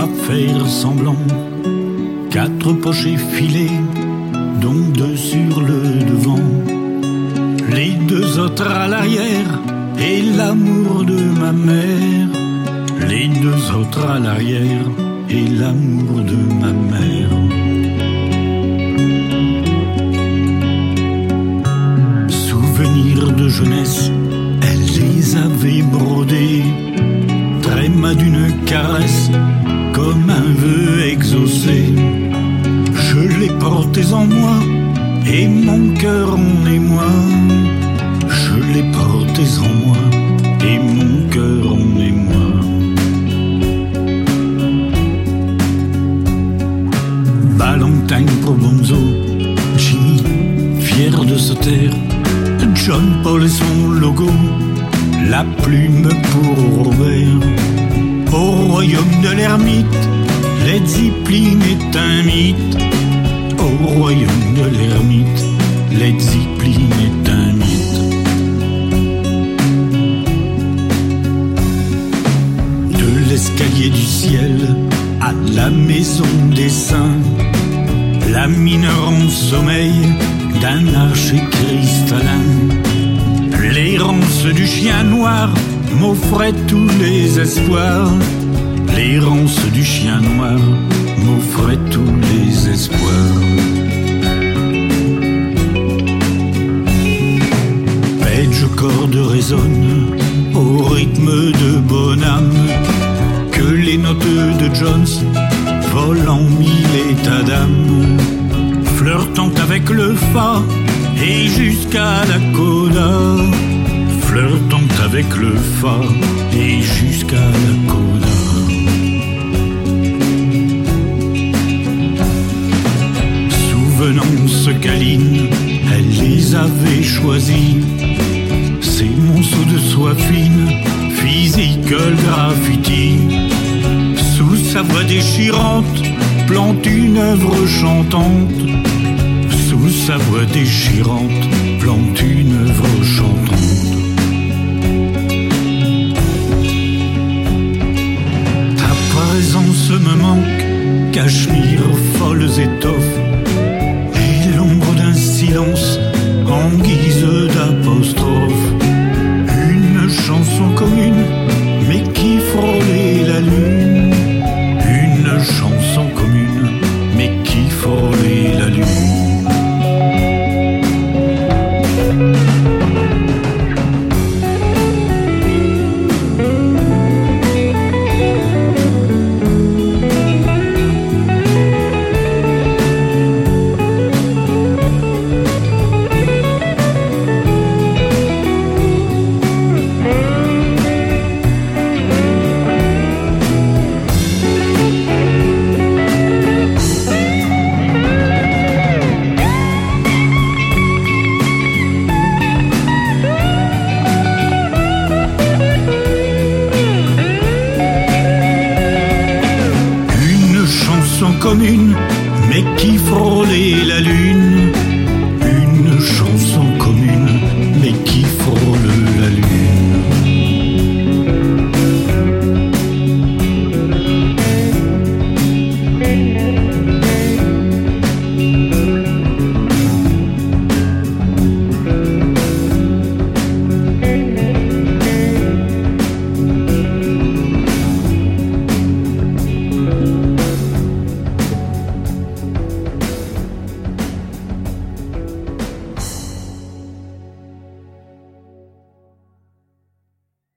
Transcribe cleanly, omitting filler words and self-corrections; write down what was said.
pas faire semblant. 4 poches effilées, dont 2 sur le devant. Les 2 autres à l'arrière, et l'amour de ma mère. Les 2 autres à l'arrière, et l'amour de ma mère. Souvenirs de jeunesse, elle les avait brodés. Tréma d'une caresse, comme un vœu exaucé. Je les portais en moi, et mon cœur en émoi. Je les portais en moi, et mon cœur en émoi. Valentine pour Bonzo, Jimmy, fier de se taire. John Paul et son logo, la plume pour Robert. Au royaume de l'ermite, Led Zeppelin est un mythe. Au royaume de l'ermite, Led Zeppelin est un mythe. De l'escalier du ciel à la maison des saints, la mineure en sommeil d'un archer cristallin. L'errance du chien noir m'offrait tous les espoirs. L'errance du chien noir m'offrait tous les espoirs. Page corde résonne au rythme de Bonham, que les notes de Jones volent en 1000 états d'âme, flirtant avec le fa et jusqu'à la coda. Flirtant avec le fa et jusqu'à la coda. Souvenance câline, elle les avait choisis. Ces monceaux de soie fine, physical graffiti. Sous sa voix déchirante, plante une œuvre chantante. Sous sa voix déchirante, plante une œuvre chantante. Ta présence me manque, Cachemire, folles étoffes, et l'ombre d'un silence en guise d'apostrophe. Une chanson commune, mais qui frôlait la lune. Une chanson commune, mais qui frôlait la lune. Commune, mais qui frôlait la lune.